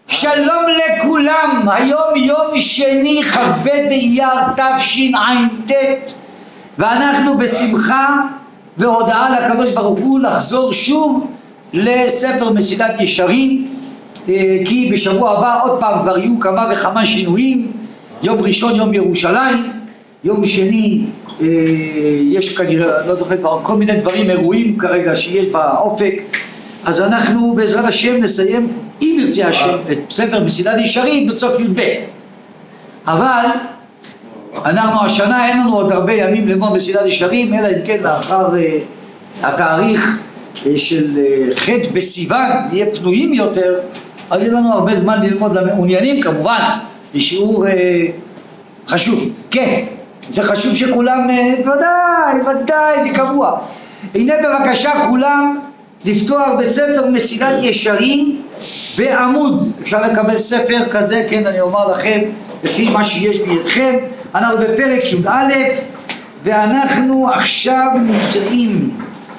שלום לכולם, היום יום שני כ"ב באייר תשע"ט ואנחנו בשמחה והודעה לקדוש ברוך הוא לחזור שוב לספר מסילת ישרים, כי בשבוע הבא עוד פעם כבר יהיו כמה וכמה שינויים. יום ראשון יום ירושלים, יום שני יש כנראה, לא זוכר, כל מיני דברים, אירועים כרגע שיש באופק. אז אנחנו בעזרת השם נסיים, אם ירצה השם, את ספר מסילת ישרים בסוף י"ב. אבל אנחנו השנה אין לנו עוד הרבה ימים ללמוד מסילת ישרים, אלא אם כן לאחר התאריך של ח' בסיוון נהיה פנויים יותר, אז יהיה לנו הרבה זמן ללמוד למעוניינים כמובן, בשיעור חשוב. כן, זה חשוב שכולם, ודאי, זה קבוע. הנה בבקשה כולם לפתוח בספר מסילת ישרים בעמוד, אפשר לקבל ספר כזה, כן, אני אומר לכם לפי מה שיש בידכם. אנחנו בפרק י"א ואנחנו עכשיו נמצאים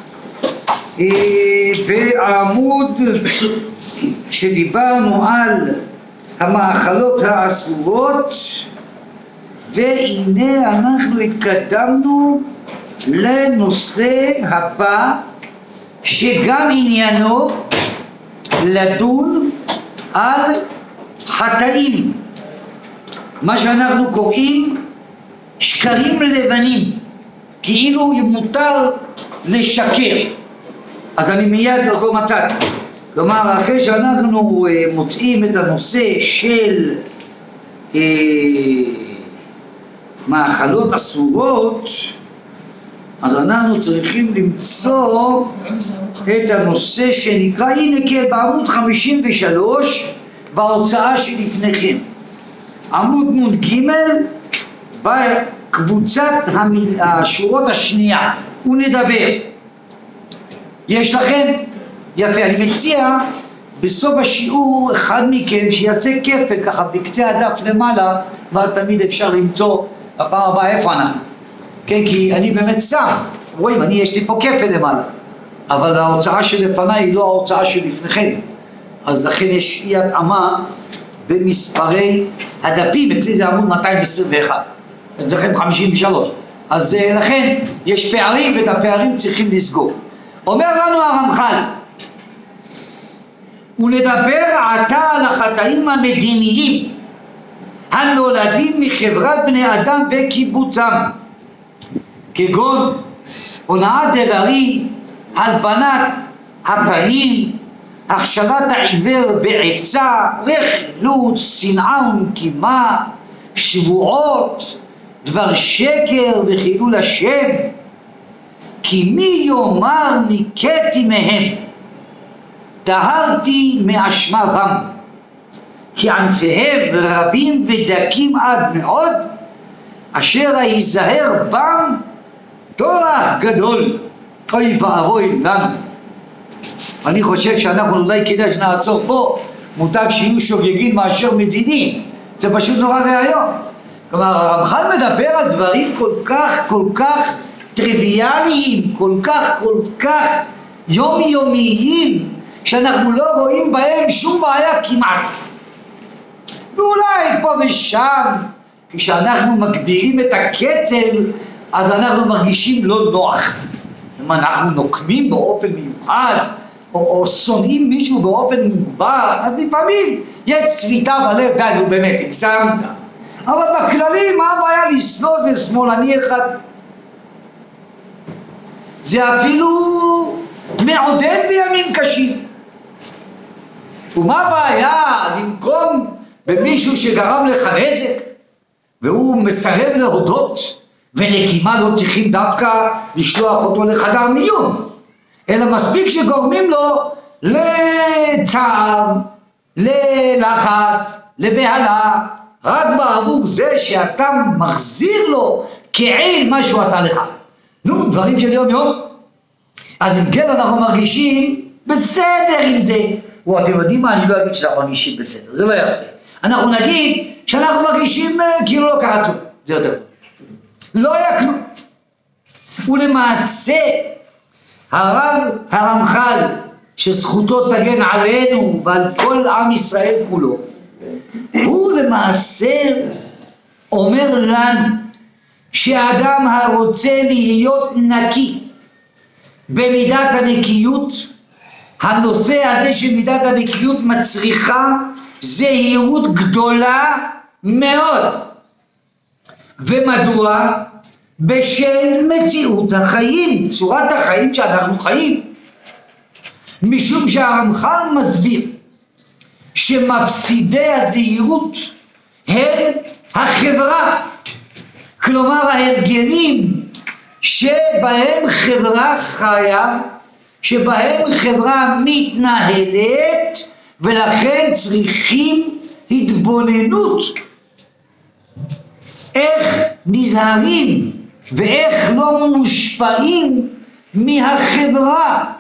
בעמוד שדיברנו על המאכלות האסורות, והנה אנחנו התקדמנו לנושא הבא, שגם עניינו לדון על חטאים, מה שאנחנו קוראים שקרים לבנים, כאילו מותר לשקר. אז אני מיד באותו מצד, כלומר אחרי שאנחנו מוצאים את הנושא של מאכלות אסורות, אז אנחנו צריכים למצוא את הנושא שנקרא, הנה כן, בעמוד 53 בהוצאה שלפניכם, עמוד נ"ג בקבוצת השורות השנייה, ונדבר. יש לכם? יפה. אני מציע בסוף השיעור אחד מכם שיעשה כפל ככה בקצה הדף למעלה, ותמיד אפשר למצוא בפעם הבאה איפה אנחנו. כן, כי אני באמת שם, רואים, יש לי פה כפל למעלה, אבל ההוצאה שלפניי היא לא ההוצאה שלפניכם, אז לכן יש אי התאמה במספרי הדפים. אצלי זה עמוד 221, אצלכם 53, אז לכן יש פערים, ואת הפערים צריכים לסגור. אומר לנו הרמח"ל, ונדבר עתה על החטאים המדיניים הנולדים מחברת בני אדם וקיבוצם, כגון הונאת איברים, הלבנת הפנים, הכשלת העיוור בעצה, רכילות, שנאה ונקימה, שבועות, דבר שקר וחילול השם. כי מי יאמר ניקיתי מהם, טהרתי מאשמתם, כי ענפיהם רבים ודקים עד מאוד, אשר היזהר בם טורח גדול. אוי ואבוי לנו. אני חושב שאנחנו אולי כדאי שנעצור פה, מוטב שיהיו שוגגים מאשר מזידים, זה פשוט נורא והיום. כלומר הרמח"ל מדבר על דברים כל כך טריוויאליים, כל כך יומיומיים, שאנחנו לא רואים בהם שום בעיה כמעט. ואולי פה ושם כשאנחנו מגדירים את הקצב, אז אנחנו מרגישים לא נוח. אם אנחנו נוקמים באופן מיוחד, או שונאים מישהו באופן מוגבר, אז לפעמים יש צביטה בלב, די, נו באמת, הגזמת. אבל בכללי, מה הבעיה לשנוא לשמאלני אחד? זה אפילו מעודד בימים קשים. ומה הבעיה לנקום במישהו שגרם לך נזק, והוא מסרב להודות, ונקימה לא צריכים דווקא לשלוח אותו לחדר מיון, אלא מספיק שגורמים לו לצער, ללחץ, לבהלה, רק בעבור זה שאתה מחזיר לו כעיל מה שהוא עשה לך. נו, דברים של יום יום. אז אם כן אנחנו מרגישים בסדר עם זה. אתם יודעים מה? אני לא אגיד שאנחנו מרגישים בסדר, זה לא יפה. אנחנו נגיד שאנחנו מרגישים כאילו לא קרה כלום, זה יותר טוב. לא היה כלום. ולמעשה הרמח"ל שזכותו תגן עלינו ועל כל עם ישראל כולו, הוא למעשה אומר לנו שהאדם הרוצה להיות נקי במידת הנקיות, הנושא הזה של מידת הנקיות מצריכה זהירות גדולה מאוד. ומדוע? בשל מציאות החיים, צורת החיים שאנחנו חיים. משום שהרמח"ל מסביר שמפסידי הזהירות הם החברה, כלומר ההרגלים שבהם חברה חיה, שבהם חברה מתנהלת, ולכן צריכים התבוננות איך נזהרים ואיך לא מושפעים מהחברה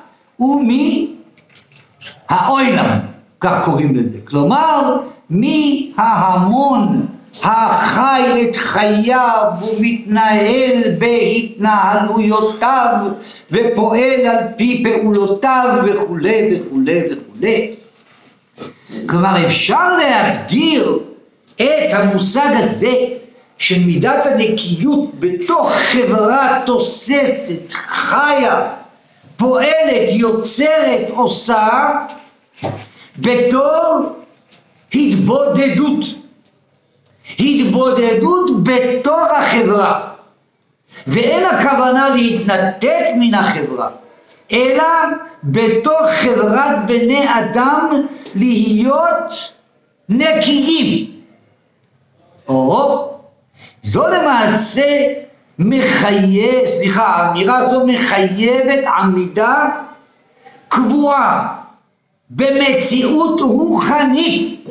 ומהעולם, כך קוראים לזה, כלומר מההמון החי את חייו ומתנהל בהתנהלויותיו ופועל על פי פעולותיו וכו' וכו' וכו'. כלומר אפשר להגדיר את המושג הזה של מידת הנקיות בתוך חברה תוססת, חיה, פועלת, יוצרת, עושה, בתור התבודדות. התבודדות בתוך החברה. ואין הכוונה להתנתק מן החברה, אלא בתוך חברת בני אדם להיות נקיים. זו למעשה האמירה זו מחייבת עמידה קבועה במציאות רוחנית.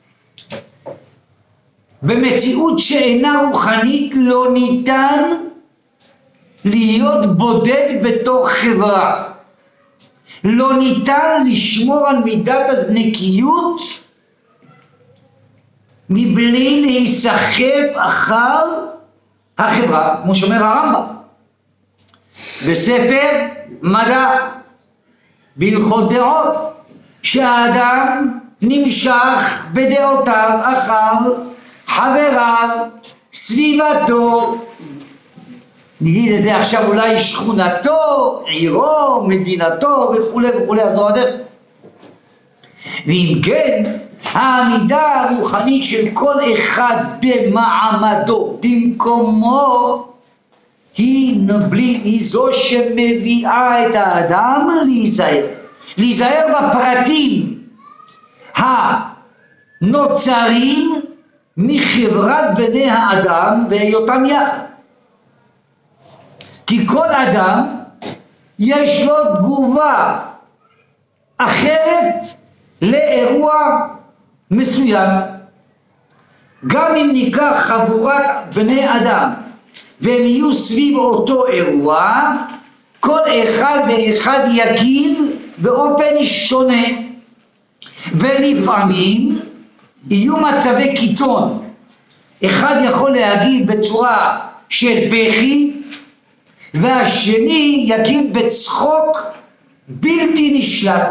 במציאות שאינה רוחנית לא ניתן להיות בודד בתוך חברה. לא ניתן לשמור על מידת הנקיות מבלי להיסחף אחר החברה, כמו שאומר הרמב"ם בספר מדע בהלכות דעות, שהאדם נמשך בדעותיו אחר חבריו, סביבתו, נגיד את זה עכשיו, אולי שכונתו, עירו, מדינתו וכו' וכו'. אז זו הדרך. ואם כן, העמידה הרוחנית של כל אחד במעמדו, במקומו, היא זו שמביאה את האדם להיזהר בפרטים הנוצרים מחברת בני האדם והיותם יחד. כי כל אדם יש לו תגובה אחרת לאירוע מסוים. גם אם ניקח חבורת בני אדם והם יהיו סביב אותו אירוע, כל אחד ואחד יגיב באופן שונה, ולפעמים יהיו מצבי קיצון. אחד יכול להגיב בצורה של בכי, והשני יגיב בצחוק בלתי נשלט.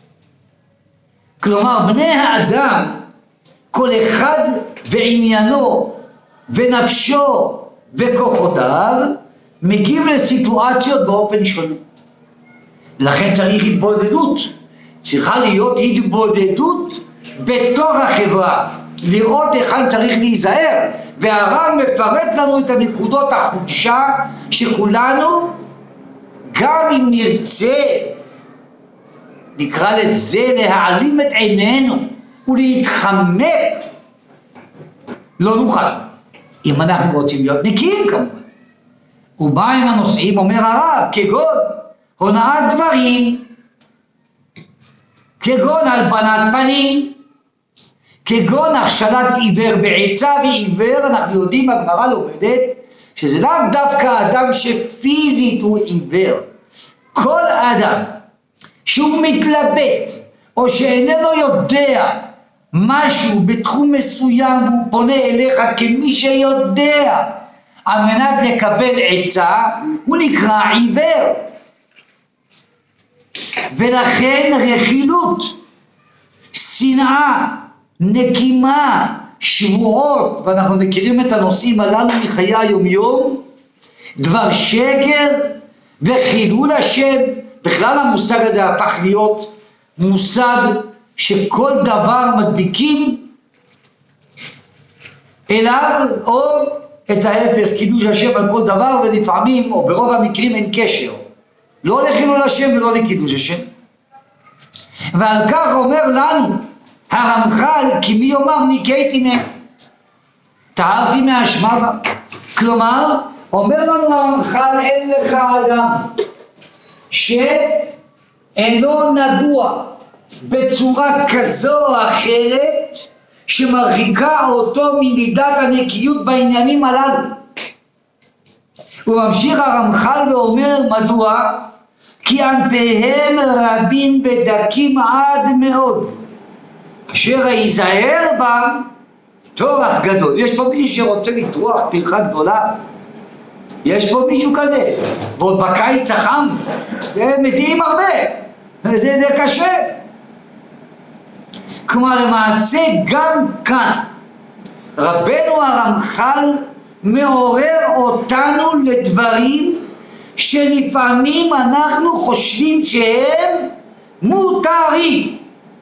כלומר בני האדם, כל אחד ועניינו ונפשו וכוחותיו, מגיעים לסיטואציות באופן שונה. לכן צריך התבודדות. צריכה להיות התבודדות בתוך החברה, לראות היכן צריך להיזהר. והר"ן מפרט לנו את הנקודות החולשה שכולנו, גם אם נרצה, נקרא לזה, להעלים את עינינו ולהתחמק, לא נוכל, אם אנחנו רוצים להיות נקיים כמובן. ומה עם הנושאים? אומר הרב, כגון הונאת דברים, כגון הלבנת פנים, כגון הכשלת עיוור בעצה. ועיוור, אנחנו יודעים, הגמרא לומדת שזה לאו דווקא אדם שפיזית הוא עיוור. כל אדם שהוא מתלבט או שאיננו יודע משהו בתחום מסוים והוא פונה אליך כמי שיודע על מנת לקבל עצה, הוא נקרא עיוור. ולכן רכילות, שנאה, נקימה, שבועות, ואנחנו מכירים את הנושאים הללו מחיי היומיום, דבר שקר וחילול השם. בכלל המושג הזה הפך להיות מושג שכל דבר מדביקים אליו, או את ההפך, קידוש השם על כל דבר, ולפעמים או ברוב המקרים אין קשר, לא לחילול השם ולא לקידוש השם. ועל כך אומר לנו הרמח"ל, כי מי יאמר ניקייתי מהם, טהרתי מהאשמה בה. כלומר, אומר לנו הרמח"ל, אין לך אדם שאינו נגוע בצורה כזו או אחרת שמרחיקה אותו ממידת הנקיות בעניינים הללו. הוא ממשיך הרמח"ל ואומר מדוע? כי אנפיהם רבים ודקים עד מאוד, אשר ייזהר בם טורח גדול. יש פה מישהו שרוצה לטרוח טרחה גדולה? יש פה מישהו כזה? ועוד בקיץ החם מזיעים הרבה, זה קשה. כלומר למעשה גם כאן רבנו הרמח"ל מעורר אותנו לדברים שלפעמים אנחנו חושבים שהם מותרים,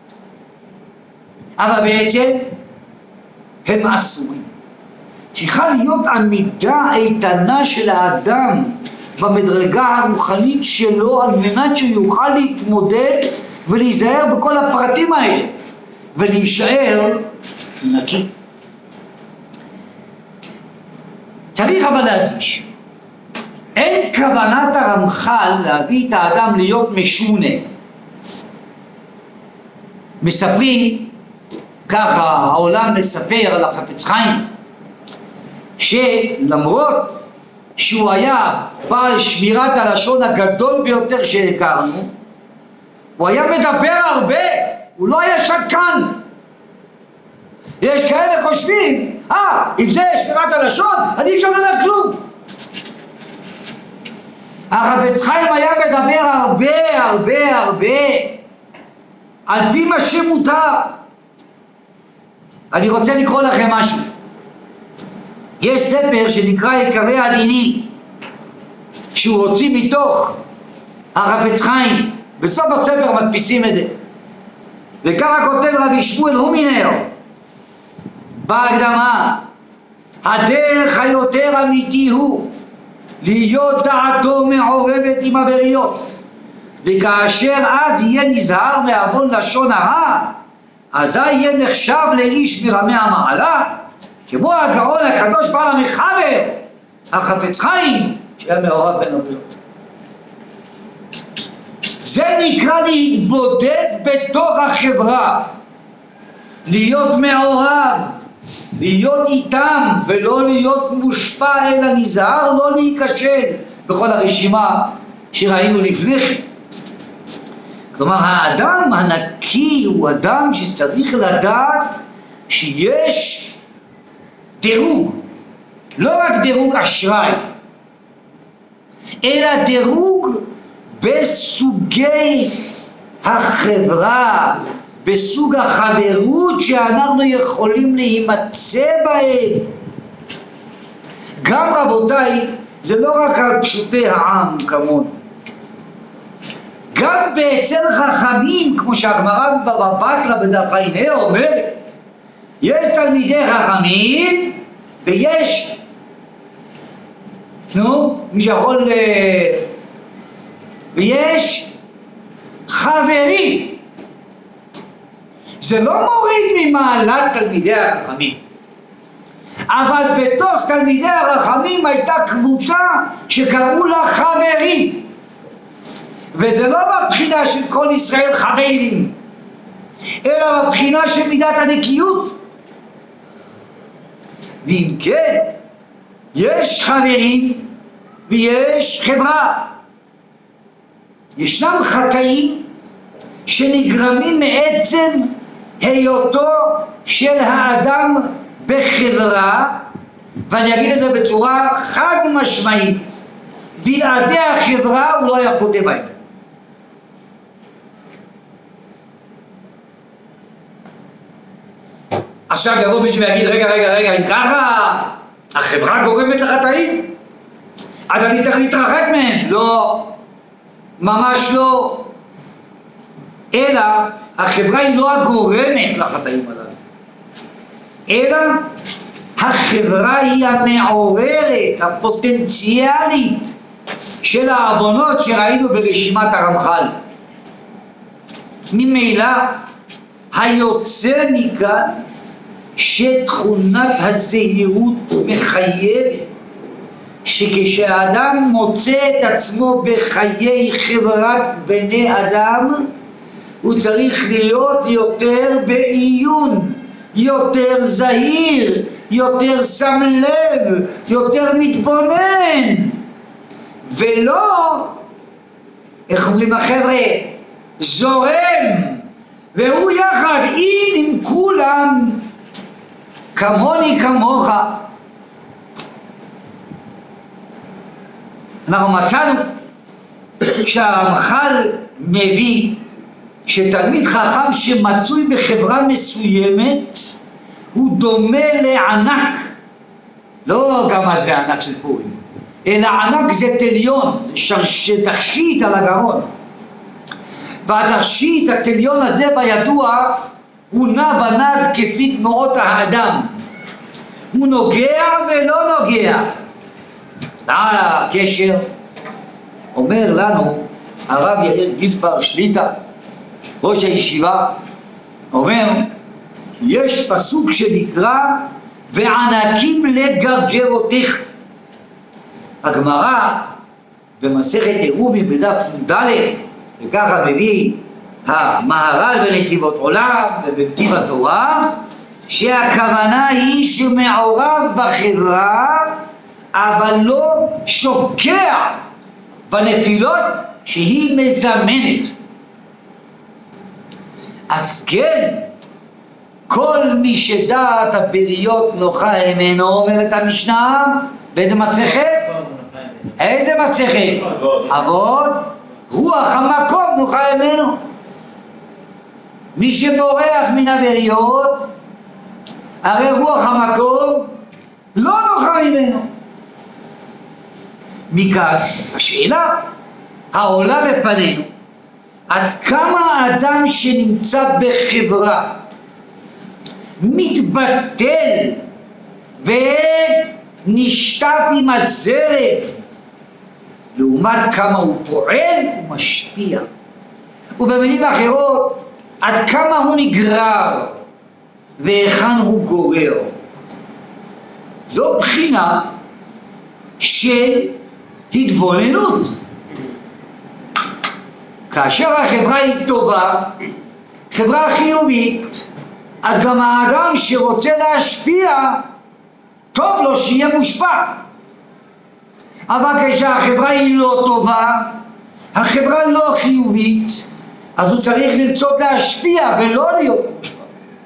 אבל בעצם הם אסורים. צריכה להיות עמידה איתנה של האדם במדרגה הרוחנית שלו, על מנת שהוא יוכל להתמודד ולהיזהר בכל הפרטים האלה ולהישאר נקי. צריך אבל להדגיש, אין כוונת הרמח"ל להביא את האדם להיות משונה. מספרים, ככה העולם מספר על החפץ חיים, שלמרות שהוא היה בעל שמירת הלשון הגדול ביותר שהכרנו, הוא היה מדבר הרבה, הוא לא היה שתקן. יש כאלה חושבים, אם זה שמירת הלשון, אז אי אפשר לדבר כלום. החפץ חיים היה מדבר הרבה הרבה הרבה על פי מה שמותר. אני רוצה לקרוא לכם משהו. יש ספר שנקרא עיקרי הדינים, שהוא הוציא מתוך החפץ חיים. בסוף הספר מדפיסים את זה, וככה כותב רבי שמואל הומינר בהקדמה: הדרך היותר אמיתי הוא להיות דעתו מעורבת עם הבריות, וכאשר אז יהיה נזהר מעוון לשון הרע, אזי יהיה נחשב לאיש מרמי המעלה, כמו הגאון הקדוש בעל המחבר החפץ חיים שהיה מעורב בין הבריות. זה נקרא להתבודד בתוך החברה, להיות מעורב, להיות איתם ולא להיות מושפע, אלא נזהר לא להיכשל בכל הרשימה שראינו לפני כן. כלומר האדם הנקי הוא אדם שצריך לדעת שיש דירוג, לא רק דירוג אשראי, אלא דירוג בסוגי החברה, בסוג החברות שאנחנו יכולים להימצא בהם. גם רבותיי, זה לא רק על פשוטי העם כמונו, גם אצל חכמים, כמו שהגמרא בבבא בתרא בדף ע"ה אומרת, יש תלמידי חכמים ויש, מי שיכול, ויש חברים. זה לא מוריד ממעלת תלמידי החכמים, אבל בתוך תלמידי החכמים הייתה קבוצה שקראו לה חברים, וזה לא בבחינה של כל ישראל חברים, אלא בבחינה של מידת הנקיות. ואם כן, יש חברים ויש חברה. ישנם חטאים שנגרמים מעצם היותו של האדם בחברה, ואני אגיד את זה בצורה חד משמעית, בלעדי החברה הוא לא היה חוטא בהם. עכשיו יבוא מישהו ויגיד, רגע, אם ככה, החברה גורמת לחטאים? אז אני צריך להתרחק מהם? לא, ממש לא. אלא, החברה היא לא הגורמת לחטאים הללו. אלא, החברה היא המעוררת, הפוטנציאלית של העוונות שראינו ברשימת הרמח"ל. ממילא, היוצא מכאן שתכונת הזהירות מחייבת שכשאדם מוצא את עצמו בחיי חברת בני אדם הוא צריך להיות יותר בעיון, יותר זהיר, יותר שם לב, יותר מתבונן, ולא, איך אומרים החבר'ה, זורם והוא יחד עם כולם כמוני כמוך. אנחנו מצאנו שהרמח"ל מביא שתלמיד חכם שמצוי בחברה מסוימת הוא דומה לענק, לא גמד וענק של פורים, אלא ענק זה תליון, תכשיט על הגרון, והתכשיט התליון הזה בידוע הוא נע ונד כפי תנועות האדם, הוא נוגע ולא נוגע. הקשר אומר לנו הרב יחיאל גיסבר שליט"א ראש הישיבה, אומר יש פסוק שנקרא וענקים לגרגרותיך. הגמרא במסכת עירובין בדף נ"ד וככה מביא המהר"ל בנתיבות עולם ובנתיב התורה שהכוונה היא שמעורב בחברה אבל לא שוקע בנפילות שהיא מזמנת. אז כן, כל מי שדעת הבריות נוחה ממנו, אומרת המשנה, באיזה מסכת? איזה מסכת? אבות, רוח המקום נוחה ממנו. מי שבורח מן הבריות, הרי רוח המקום לא נוחה ממנו. מכאן השאלה העולה לפנינו, עד כמה האדם שנמצא בחברה מתבטל ונשטף עם הזרם לעומת כמה הוא פועל ומשפיע, ובמילים אחרות עד כמה הוא נגרר והיכן הוא גורר. זו בחינה של התבוננות. כאשר החברה היא טובה, חברה חיובית, אז גם האדם שרוצה להשפיע טוב לו שיהיה מושפע. אבל כשהחברה היא לא טובה, החברה לא חיובית, אז הוא צריך לרצות להשפיע ולא להיות מושפע.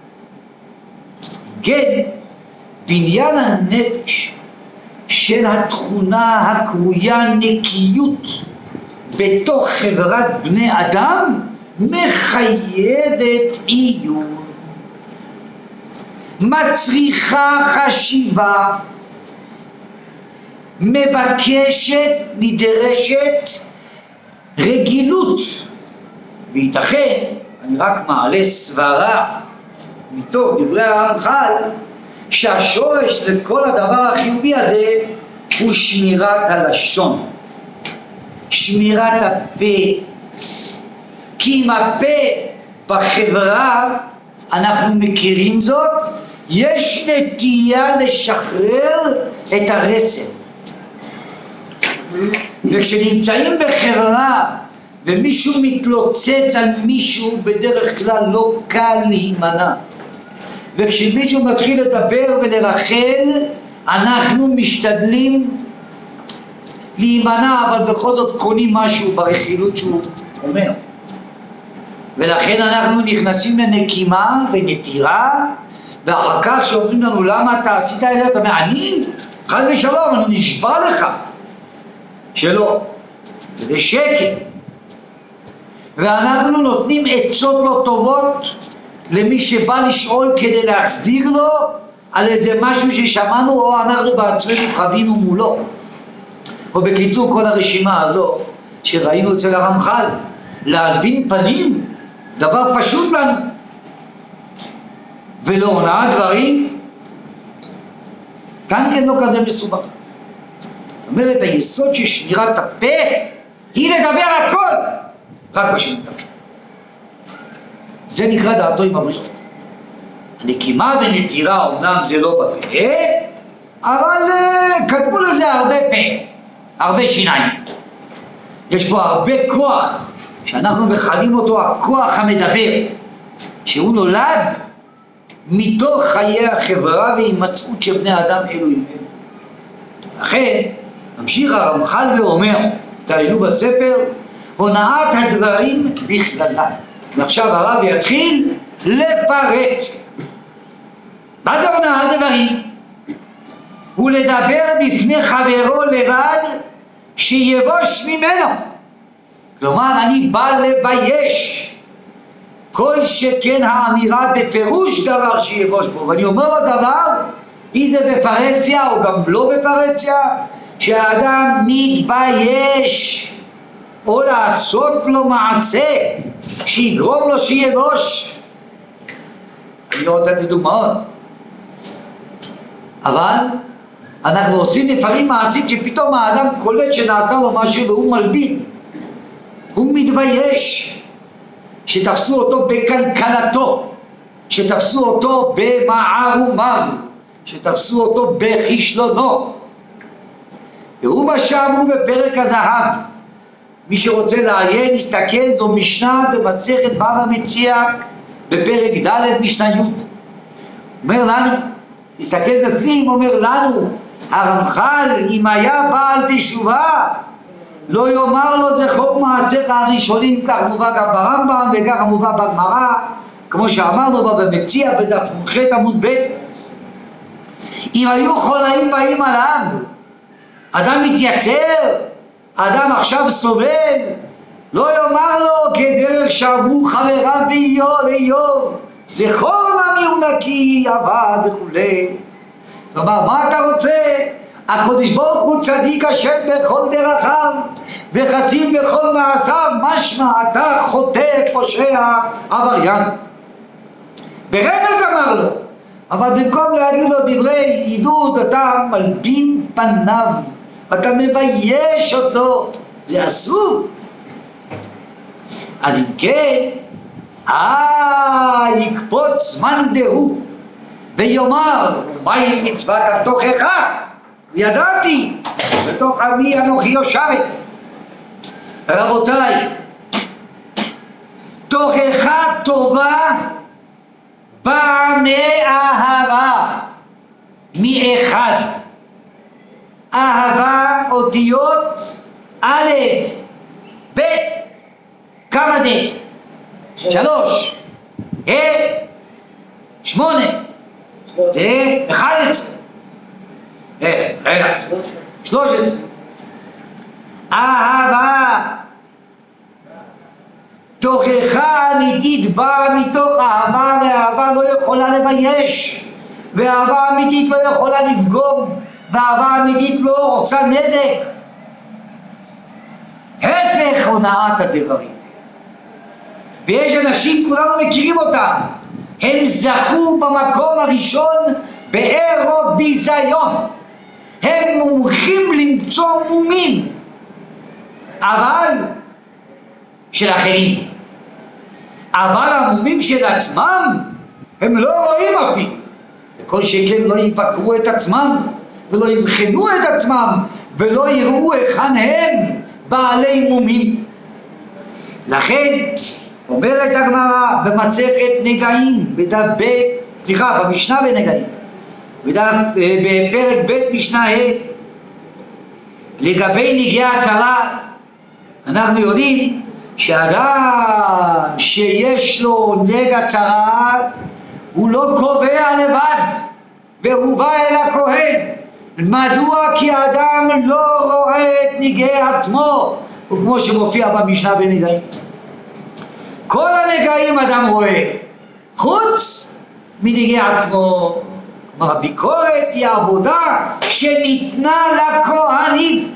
כן, בניין הנפש של התכונה הקרויה נקיות בתוך חברת בני אדם מחייבת עיון, מצריכה חשיבה, מבקשת, נדרשת רגילות. וייתכן, אני רק מעלה סברה מתוך דברי הרמח"ל, שהשורש לכל הדבר החיובי הזה הוא שמירת הלשון, שמירת הפה. כי עם הפה בחברה, אנחנו מכירים זאת, יש נטייה לשחרר את הרסן. וכשנמצאים בחברה ומישהו מתלוצץ על מישהו, בדרך כלל לא קל להימנע. וכשמישהו מתחיל לדבר ולרחל, אנחנו משתדלים להימנע, אבל בכל זאת קונים משהו ברכילות שהוא אומר. ולכן אנחנו נכנסים לנקימה ונטירה, ואחר כך שאומרים לנו למה אתה עשית את זה, אתה אומר, אני חד ושלום, אני נשבע לך שלא, זה שקר. ואנחנו נותנים עצות לא טובות למי שבא לשאול כדי להחזיר לו על איזה משהו ששמענו או אנחנו בעצמנו חווינו מולו. או בקיצור כל הרשימה הזו שראינו אצל הרמח"ל, להלבין פנים, דבר פשוט לנו, ולהונאת דברים גם כן לא כזה מסובך. זאת אומרת, היסוד של שמירת הפה היא לדבר הכל רק בשביל הפה. זה נקרא דעתו עם הבריאות. הנקימה ונטירה אומנם זה לא בפה, אבל כתבו לזה הרבה פה, הרבה שיניים. יש פה הרבה כוח שאנחנו מכנים אותו הכוח המדבר, שהוא נולד מתוך חיי החברה והימצאות של בני אדם אלו עם אלו. לכן ממשיך הרמח"ל ואומר, תעלו בספר, הונאת הדברים בכללה. ועכשיו הרב יתחיל לפרט. מה זה הונאת הדברים? הוא לדבר בפני חברו לבד שיבוש ממנו. כלומר, אני בא לבייש. כל שכן האמירה בפירוש דבר שיבוש בו. ואני אומר לו דבר, אם זה בפרהסיה או גם לא בפרהסיה, שהאדם מתבייש או לעשות לו מעשה שיגרום לו שיבוש. אני לא רוצה לתת דוגמאות, אבל אנחנו עושים לפעמים מעשים שפתאום האדם קולט שנעשה לו משהו והוא מלבין, הוא מתבייש, שתפסו אותו בקלקלתו, שתפסו אותו במערומר, שתפסו אותו בכישלונו. והוא מה שאמרו בפרק הזהב. מי שרוצה לעיין, יסתכל, זו משנה במסכת בבא מציעא בפרק ד' משנה י'. אומר לנו, תסתכל בפנים, אומר לנו הרמח"ל, אם היה בעל תשובה לא יאמר לו זכור מעשיך הראשונים, כך מובא גם ברמב"ם וכך מובא בגמרא, כמו שאמרנו בה במציעא בדף ח' עמוד ב'. אם היו חולאים באים עליו, אדם מתייסר, אדם עכשיו סובל, לא יאמר לו כדרך שאמרו חבריו לאיוב, זכור נא הוא נקי עבד וכולי. כלומר, מה אתה רוצה? הקדוש ברוך הוא צדיק השם בכל דרכיו וחסין בכל מעשיו, משמע אתה חוטא פושע עבריין. ברמז אמר לו, אבל במקום להגיד לו דברי עידוד אתה מלבין פניו, אתה מבייש אותו, זה אסור. אז אם כן, יקפוץ זמן דהו ויאמר, מהי מצוות התוכחה? ידעתי, בתוך עמי אנוכי יושבת. רבותיי, תוכחה טובה באה מאהבה, מאחד. אהבה אותיות א', ב', כמה זה? 3, 8, 11, 13. אהבה, תוכחה אמיתית באה מתוך אהבה, ואהבה לא יכולה לבייש, ואהבה אמיתית לא יכולה לפגום, ואהבה אמיתית לא עושה נזק. הפך הונאת הדברים. ויש אנשים, כולנו מכירים אותם, הם זכו במקום הראשון באירוביזיון, הם מומחים למצוא מומים, אבל של אחרים. אבל המומים של עצמם הם לא רואים אפילו, וכל שכן לא יפקרו את עצמם ולא יבחנו את עצמם ולא יראו היכן הם בעלי מומים. לכן אומרת הגמרא במסכת נגעים במשנה בנגעים בפרק ב' משנה ה', לגבי נגעי הכרת, אנחנו יודעים שאדם שיש לו נגע צרעת הוא לא קובע לבד והוא בא אל הכהן. מדוע? כי האדם לא רואה את נגעי עצמו, וכמו שמופיע במשנה בנגעים, כל הנגעים אדם רואה, חוץ מנהיגי עצמו. כלומר, הביקורת היא עבודה שניתנה לכהנים.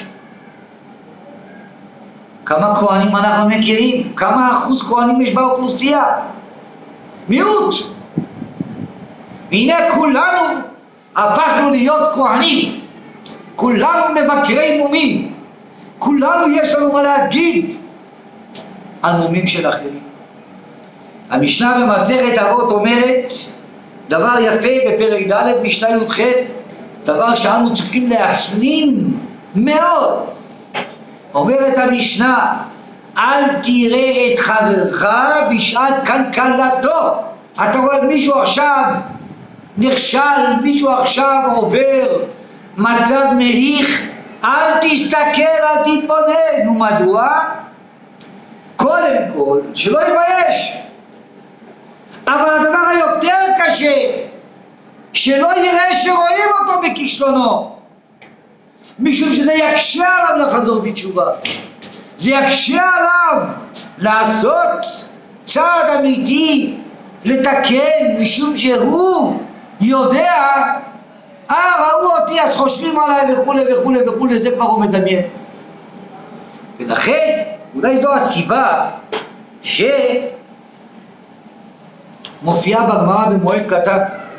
כמה כהנים אנחנו מכירים? כמה אחוז כהנים יש באוכלוסייה? מיעוט. והנה כולנו הפכנו להיות כהנים. כולנו מבקרי מומים. כולנו יש לנו מה להגיד על מומים של אחרים. המשנה במסכת אבות אומרת דבר יפה בפרק ד' משנה י"ח, דבר שאנו צריכים להפנים מאוד. אומרת המשנה, אל תראה את חברך בשעת קלקלתו. אתה רואה מישהו עכשיו נכשל, מישהו עכשיו עובר מצב מריח, אל תסתכל, אל תתבונן. ומדוע? קודם כל שלא יתבייש. אבל הדבר היותר קשה, שלא יראה שרואים אותו בכישלונו, משום שזה יקשה עליו לחזור בתשובה. זה יקשה עליו לעשות צעד אמיתי, לתקן, משום שהוא יודע, ראו אותי אז חושבים עליי וכו' וכו' וכו', זה כבר הוא מדמיין. ולכן אולי זו הסיבה שמופיעה בגמרא במועד קטן.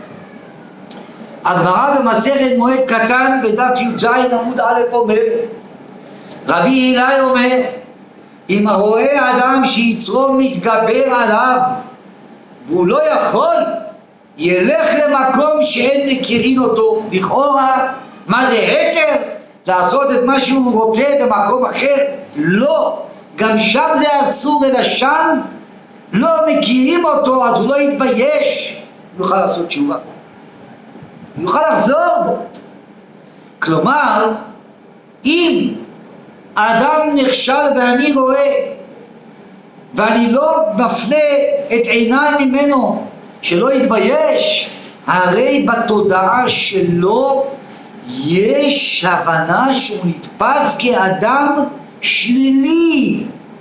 הגמרא במסכת מועד קטן בדף י"ז עמוד א' אומר, רבי הילה אומר, אם רואה אדם שיצרו מתגבר עליו והוא לא יכול, ילך למקום שאין מכירים אותו. לכאורה, מה זה היתר? לעשות את מה שהוא רוצה במקום אחר? לא, גם שם זה אסור, אלא שם לא מכירים אותו, אז הוא לא יתבייש, הוא יוכל לעשות תשובה, הוא יוכל לחזור בו. כלומר, אם האדם נכשל ואני רואה ואני לא מפנה את עיניי ממנו שלא יתבייש, הרי בתודעה שלו יש הבנה שהוא נתפס כאדם שלילי,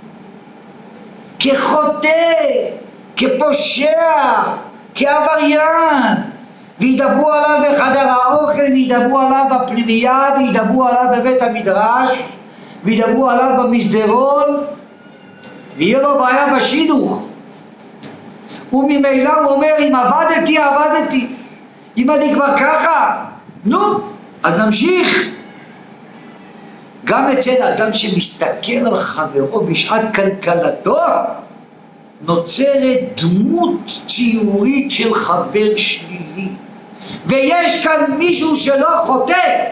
כחוטא, כפושע, כעבריין, וידברו עליו בחדר האוכל, וידברו עליו בפנימייה, וידברו עליו בבית המדרש, וידברו עליו במסדרון, ויהיה לו בעיה בשידוך. וממילא הוא אומר, אם עבדתי, עבדתי. אם אני כבר ככה, נו, אז נמשיך. גם אצל האדם שמסתכל על חברו בשעת כלכלתו, נוצרת דמות ציורית של חבר שלילי. ויש כאן מישהו שלא חוטא.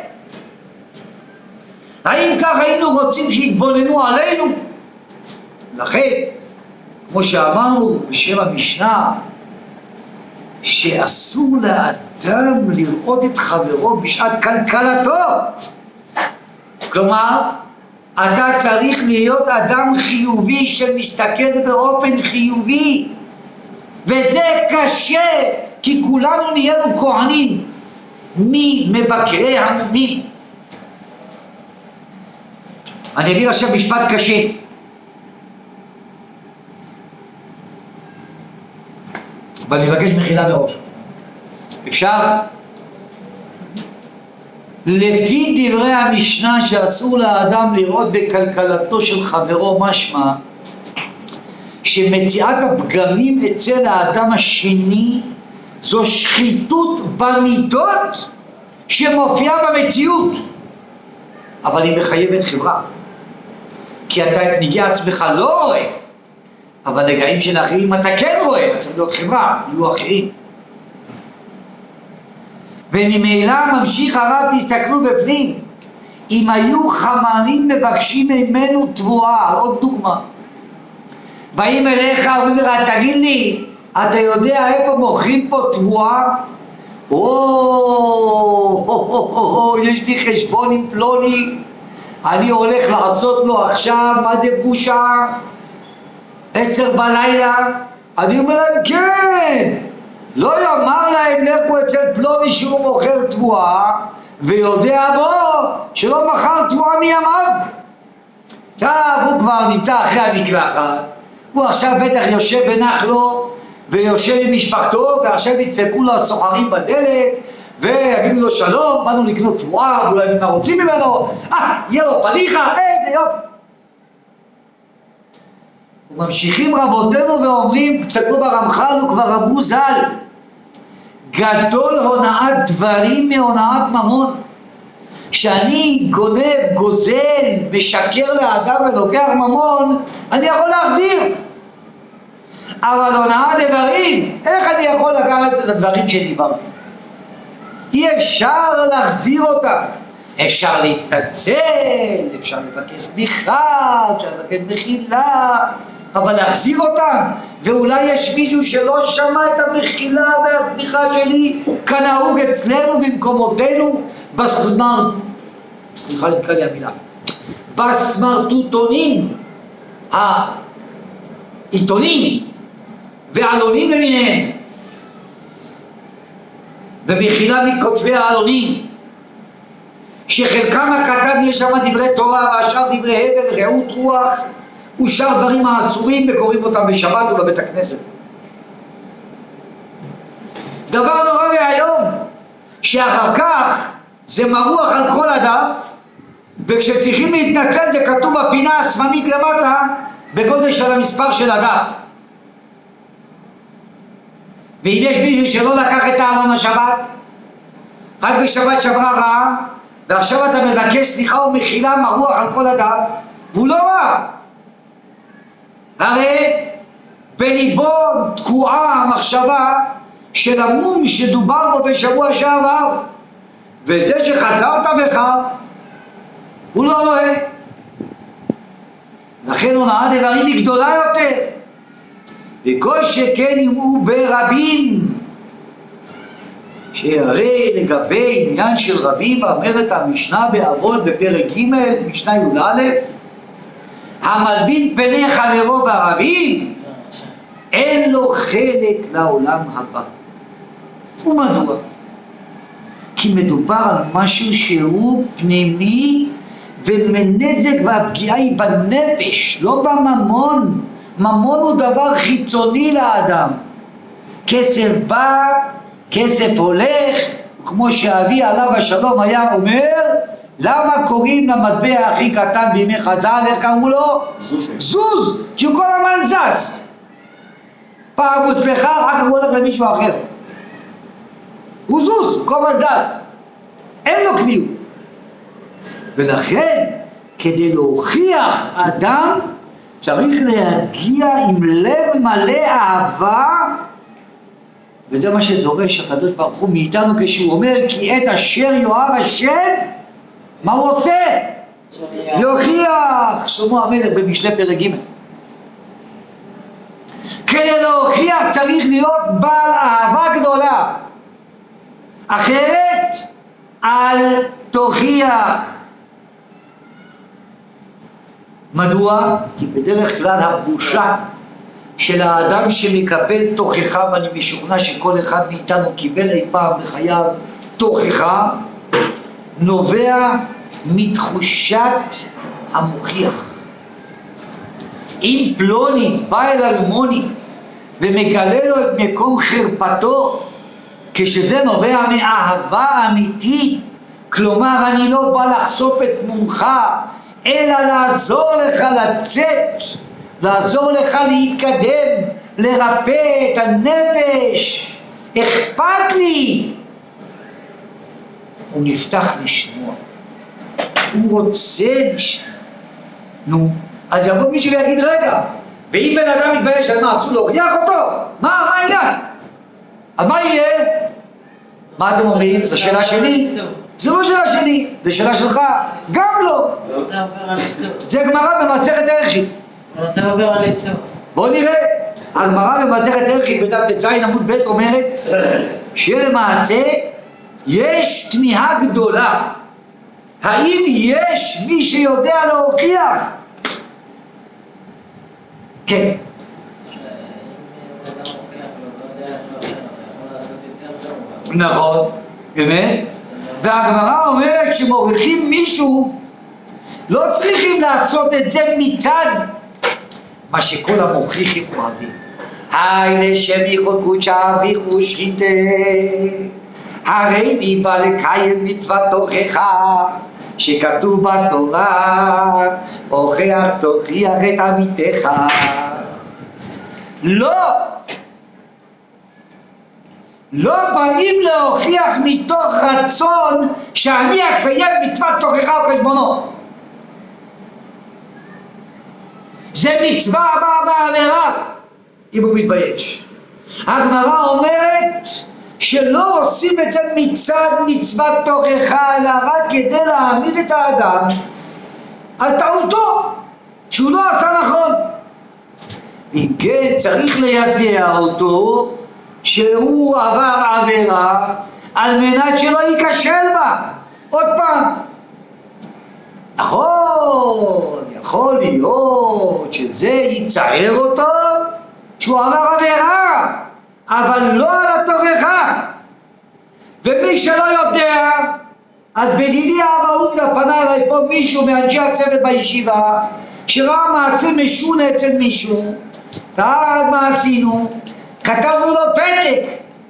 האם כך היינו רוצים שיתבוננו עלינו? לכן, כמו שאמרנו בשם המשנה, שאסור לאדם לראות את חברו בשעת כלכלתו. כלומר, אתה צריך להיות אדם חיובי שמסתכל באופן חיובי, וזה קשה, כי כולנו נהיינו כהנים ממבקרי המומים. אני אגיד עכשיו משפט קשה. ואני מבקש מחילה מראש. אפשר? לפי דברי המשנה שאסור לאדם לראות בכלכלתו של חברו, משמע שמציאת הפגמים אצל האדם השני זו שחיתות במידות שמופיעה במציאות, אבל היא מחייבת חברה, כי אתה את נגיע עצמך לא רואה, אבל נגעים של האחרים אתה כן רואה. אתה צריך להיות חברה, יהיו אחרים. וממילא ממשיך הרב, תסתכלו בפנים, אם היו חמרים מבקשים ממנו תבואה, עוד דוגמה, באים אליך, אומרים לך, תגיד לי, אתה יודע איפה מוכרים פה תבואה? יש לי חשבון עם פלוני, אני הולך לעשות לו עכשיו, מה זה בושה? 10 בלילה. אני אומר להם, כן. לא יאמר להם, לכו אצל פלוני שהוא מוכר תבואה, ויודע בו שלא מכר תבואה מימיו. עכשיו הוא כבר נמצא אחרי המקלחת, הוא עכשיו בטח יושב בנחלו, ויושב עם משפחתו, ועכשיו ידפקו לו הסוחרים בדלת, ויגידו לו שלום, באנו לקנות תבואה, ואולי מה רוצים ממנו, יהיה לו פליחה, איזה יופי. וממשיכים רבותינו ואומרים, תסתכלו ברמח"ל וכבר אמרו ז"ל, גדול הונאת דברים מהונאת ממון. כשאני גונב, גוזל, משקר לאדם ולוקח ממון, אני יכול להחזיר. אבל הונאת דברים, איך אני יכול לקחת את הדברים שדיברתי? אי אפשר להחזיר אותם. אפשר להתנצל, אפשר לבקש סליחה, אפשר לבקש מחילה, אבל להחזיר אותם, ואולי יש מישהו שלא שמע את המחילה והסליחה שלי כנהוג אצלנו במקומותינו סליחה נקרא לי המילה, בסמרטוטונים, העיתונים ועלונים למיניהם, ומחילה מכותבי העלונים, שחלקם הקטן יש שם דברי תורה והשאר דברי הבל, רעות רוח ושאר דברים האסורים, וקוראים אותם בשבת ובבית הכנסת. דבר נורא והיום, שאחר כך זה מרוח על כל הדף, וכשצריכים להתנצל זה כתוב בפינה השמאלית למטה בגודל של המספר של הדף. ואם יש מישהו שלא לקח את העלון השבת, רק בשבת שברה רעה, ועכשיו אתה מבקש סליחה ומחילה, מרוח על כל הדף, והוא לא רע. הרי בליבו תקועה המחשבה של המום שדובר בו בשבוע שעבר, וזה שחזרת בך הוא לא רואה. לכן הונאת דברים היא גדולה יותר, וכל שכן יראו ברבים. שהרי לגבי עניין של רבים, אומרת המשנה באבות בפרק ג' משנה י"א, המלבין פני חברו ברבים אין לו חלק לעולם הבא. ומדוע? כי מדובר על משהו שהוא פנימי, ומנזק והפגיעה היא בנפש, לא בממון. ממון הוא דבר חיצוני לאדם. כסף בא, כסף הולך, כמו שאבי עליו השלום היה אומר, למה קוראים למטבע הכי קטן בימי חז"ל, איך קראו לו? זוז, כי הוא כל הזמן זז. פעם הוא צלחה, רק הוא הולך למישהו אחר. הוא זוז, הוא כל הזמן זז. אין לו קביעות. ולכן, כדי להוכיח אדם, צריך להגיע עם לב מלא אהבה, וזה מה שדורש הקדוש ברוך הוא מאיתנו כשהוא אומר, כי את אשר יאהב השם, מה הוא עושה? יוכיח. שלמה המלך במשלי פרק ג'. כדי להוכיח צריך להיות בעל אהבה גדולה, אחרת אל תוכיח. מדוע? כי בדרך כלל הבושה של האדם שמקבל תוכחה, ואני משוכנע שכל אחד מאיתנו קיבל אי פעם בחייו תוכחה, נובע מתחושת המוכיח. אם פלוני בא אל אלמוני ומגלה לו את מקום חרפתו, כשזה נובע מאהבה אמיתית, כלומר אני לא בא לחשוף את מומך, אלא לעזור לך לצאת, לעזור לך להתקדם, לרפא את הנפש, אכפת לי. הוא נפתח לשמוע, הוא רוצה לשמוע. נו, אז יבוא מישהו ויגיד רגע, ואם בן אדם מתבייש על מה, אסור להוכיח אותו? מה העניין? אז מה יהיה? מה אתם אומרים? זו שאלה שלי? זה לא שאלה שלי, זה שאלה שלך, גם לא. זה גמרא במסכת ערכי. אתה עובר על איסור. בואו נראה. הגמרא במסכת ערכי בדף ט"ז עמוד ב' אומרת שלמעשה יש תמיהה גדולה. האם יש מי שיודע להוכיח? כן. נכון, באמת. והגמרא אומרת שמוכיחים מישהו, לא צריכים לעשות את זה מצד מה שכל המוכיחים אוהבים. היי לשם ייחוד קודשה ויחושית, הרי מי בא לקיים מצוות תוכחה שכתוב בתורה, הוכח תוכיח את עמיתך. לא באים להוכיח מתוך רצון שאני אקיים מצוות תוכחה על חשבונו. זה מצווה הבאה בעבירה אם הוא מתבייש. הגמרא אומרת שלא עושים את זה מצד מצוות תוכחה, אלא רק כדי להעמיד את האדם על טעותו שהוא לא עשה נכון. אם כן צריך לידע אותו שהוא עבר עבירה על מנת שלא ייכשל בה עוד פעם. נכון, יכול להיות שזה יצער אותו שהוא עבר עבירה, אבל לא על התוכחה. ומי שלא יודע, אז בדידי העובדה פנה אליי פה מישהו מאנשי הצוות בישיבה שראה מעשה משונה אצל מישהו, ואז מה עשינו? כתבנו לו פתק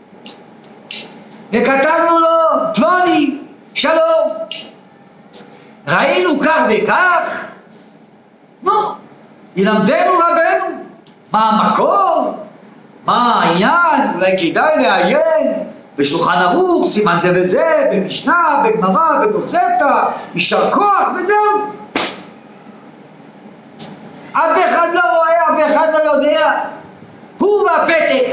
וכתבנו לו פלוני שלום, ראינו כך וכך, ילמדנו רבנו מה המקור, מה העניין, אולי כדאי לעיין בשולחן ערוך, סימן זה וזה, במשנה, בגמרא, בתוספתא, יישר כוח וזהו. אף אחד לא רואה, אף אחד לא יודע, הוא והפתק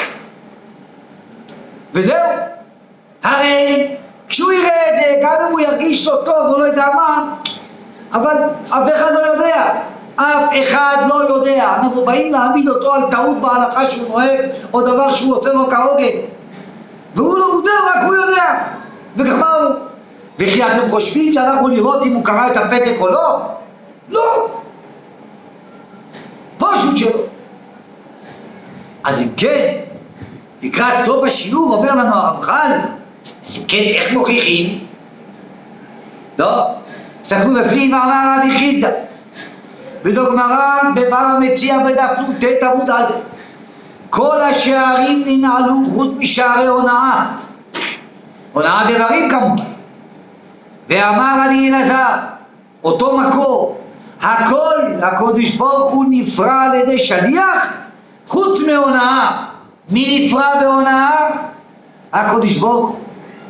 וזהו. הרי כשהוא יראה את זה, גם אם הוא ירגיש לו טוב או לא יודע מה, אבל אף אחד לא יודע, אף אחד לא יודע. אנחנו באים להעמיד אותו על טעות בהלכה שהוא נוהג או דבר שהוא עושה לו כהוגן, והוא לא יודע, רק הוא יודע, וככה הוא. וכי אתם חושבים שאנחנו לראות אם הוא קרא את הפתק או לא? לא, פשוט שלא. אז אם כן, לקראת סוף השיעור אומר לנו הרמח"ל, אז אם כן, איך מוכיחים? לא, סתכלו בפנים ואמר רבי חיסדא בגמרא בבבא מציעא בדף נ"ט עמוד א', כל השערים ננעלו חוץ משערי הונאה, הונאה דברים כמובן. ואמר רבי אלעזר, אותו מקור, הכל הקדוש ברוך הוא נפרע על ידי שליח חוץ מהונאה. מי נפרע בהונאה? הקדוש ברוך הוא.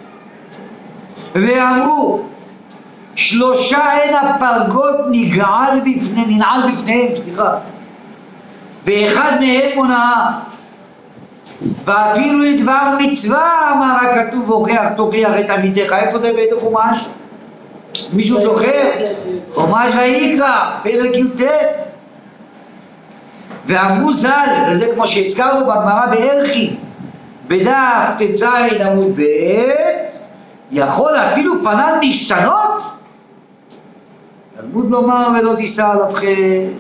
ואמרו שלושה הן הפרגות ננעל בפניהם, ואחד מהם הונאה. ואפילו לדבר מצווה אמר הכתוב הוכח תוכיח את עמיתך. איפה זה באיזה חומש? מישהו זוכר? חומש ויקרא פרק י"ט. ואמרו ז"ל, וזה כמו שהזכרנו בגמרא בערכי בדף ט"ז עמוד ב', יכול אפילו פניו להשתנות? תלמוד לומר ולא תישא עליו חטא.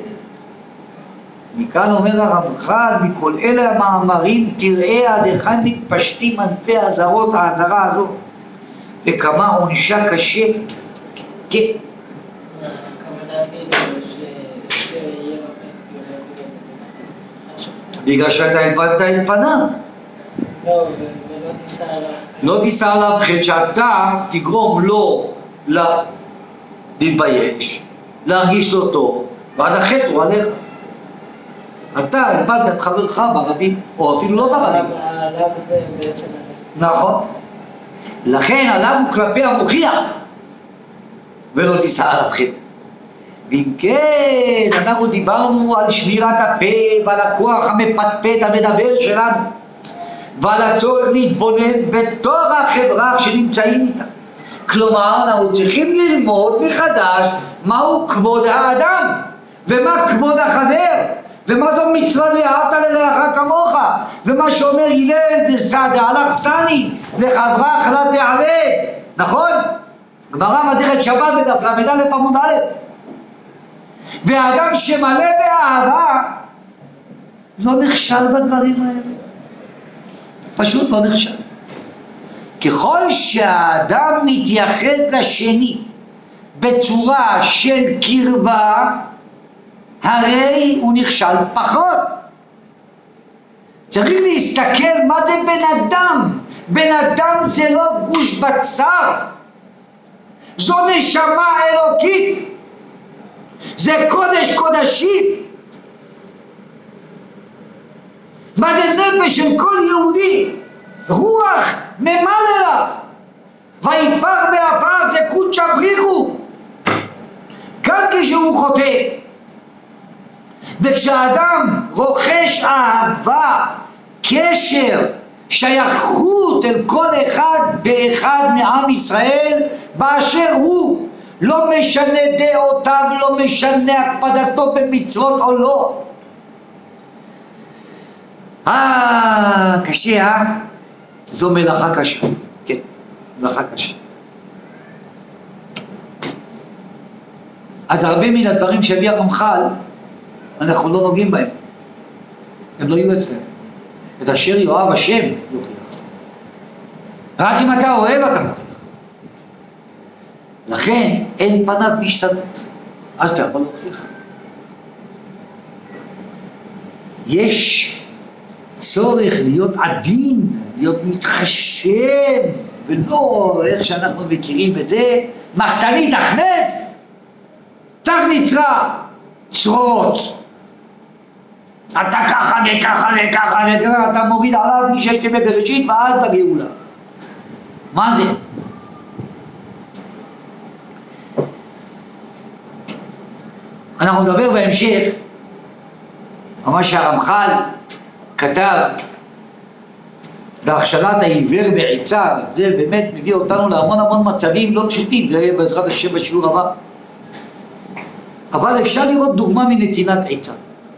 מכאן אומר הרמח"ל, מכל אלה המאמרים תראה עד היכן מתפשטים ענפי האזהרה הזאת וכמה עונשה קשה. כן. בגלל שאתה הבנת את פניו. לא, ולא תישא עליו. לא תישא עליו חטא שאתה תגרום לו להתבייש, להרגיש לא טוב, ואז החטא הוא עליך. אתה הבנת את חברך ברבים, או אפילו לא ברבים. עליו זה בעצם... נכון. לכן עליו הוא כלפי המוכיח, ולא תישא עליו חטא. ואם כן, אנחנו דיברנו על שמירת הפה ועל הכוח המפטפט המדבר שלנו ועל הצורך להתבונן בתוך החברה שנמצאים איתה. כלומר, אנחנו צריכים ללמוד מחדש מהו כבוד האדם ומה כבוד החבר ומה זו מצוות ואהבת לרעך כמוך, ומה שאומר הלל דהלך סני לחברך לא תעבד. נכון? גמרא מסכת שבת בדף ל"א עמוד א'. והאדם שמלא באהבה לא נכשל בדברים האלה, פשוט לא נכשל. ככל שהאדם מתייחס לשני בצורה של קרבה, הרי הוא נכשל פחות. צריך להסתכל מה זה בן אדם. בן אדם זה לא גוש בשר, זו נשמה אלוקית, זה קודש קודשים. מה זה נפש של כל יהודי? רוח ממללה, ויפח באפיו זה קודשא בריחו, גם כשהוא חוטא. וכשאדם רוכש אהבה, קשר, שייכות אל כל אחד ואחד מעם ישראל באשר הוא, לא משנה דעותיו, לא משנה הקפדתו במצוות או לא. קשה, זו מלאכה קשה. כן, מלאכה קשה. אז הרבה מן הדברים שהביא הרמח"ל, אנחנו לא נוגעים בהם. הם לא יהיו אצלם. את אשר יאהב השם יוכיח. רק אם אתה אוהב אתה מוכיח. לכן אין פניו בהשתנות. אז אתה יכול להוכיח. יש צורך להיות עדין, להיות מתחשב, ולא איך שאנחנו מכירים את זה, מחסנית הכנס, תח נצרה, צרות. אתה ככה וככה וככה וככה, אתה מוריד עליו מי שהייתם בבראשית ועד בגאולה. מה זה? אנחנו נדבר בהמשך, מה שהרמח"ל כתב בהכשלת העיוור בעיצה, זה באמת מביא אותנו להמון המון מצבים לא פשוטים, זה יהיה בעזרת השם בשיעור הבא. אבל אפשר לראות דוגמה מנתינת עצה.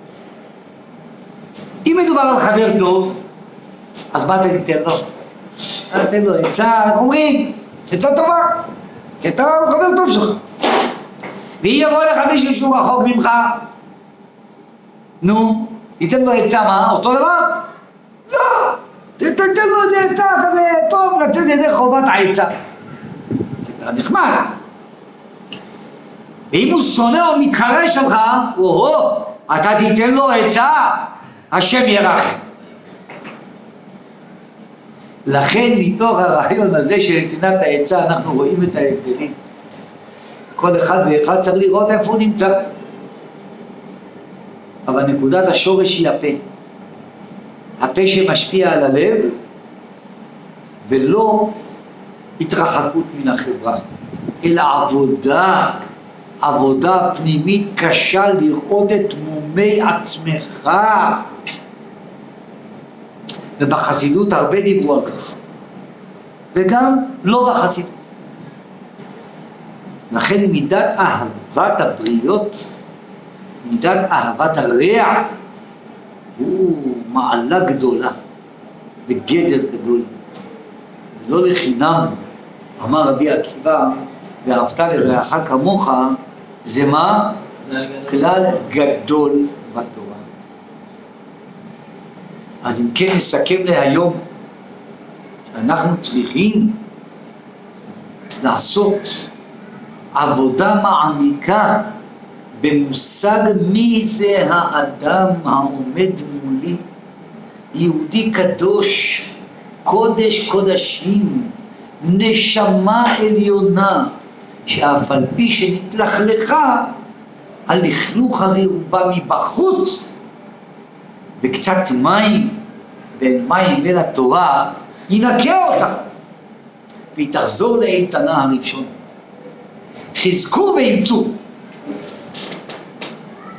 אם מדובר על חבר טוב, אז מה אתה תיתן לו? תן לו עצה, איך אומרים? עצה טובה, כי אתה הוא חבר טוב שלך. ואם יבוא לך מישהו שהוא רחוק ממך, נו, תיתן לו עצה מה? אותו דבר? לא, תיתן לו איזה עצה כזה טוב, לצאת ידי חובת העצה. זה נחמד. ואם הוא שונא או מתחרה שלך, אתה תיתן לו עצה, השם ירחם. לכן מתוך הרעיון הזה של נתינת העצה אנחנו רואים את ההבדלים. כל אחד ואחד צריך לראות איפה הוא נמצא. אבל נקודת השורש היא הפה. הפה שמשפיע על הלב ולא התרחקות מן החברה, אלא עבודה פנימית קשה לראות את מומי עצמך. ובחסידות הרבה דיברו על כך, וגם לא בחסידות. לכן מידת אהבת הבריות, מידת אהבת הרע, הוא מעלה גדולה וגדר גדול. ולא לחינם אמר רבי עקיבא, ואהבת לרעך כמוך, זה מה? כלל גדול בתורה. אז אם כן נסכם להיום, אנחנו צריכים לעשות עבודה מעמיקה במושג מי זה האדם העומד מולי. יהודי קדוש, קודש קודשים, נשמה עליונה, שאף על פי שנתלכלכה, הלכלוך הרי הוא בא מבחוץ, וקצת מים, בין מים בין התורה, ינקה אותה, והיא תחזור לאיתנה הראשון. חזקו ואמצו.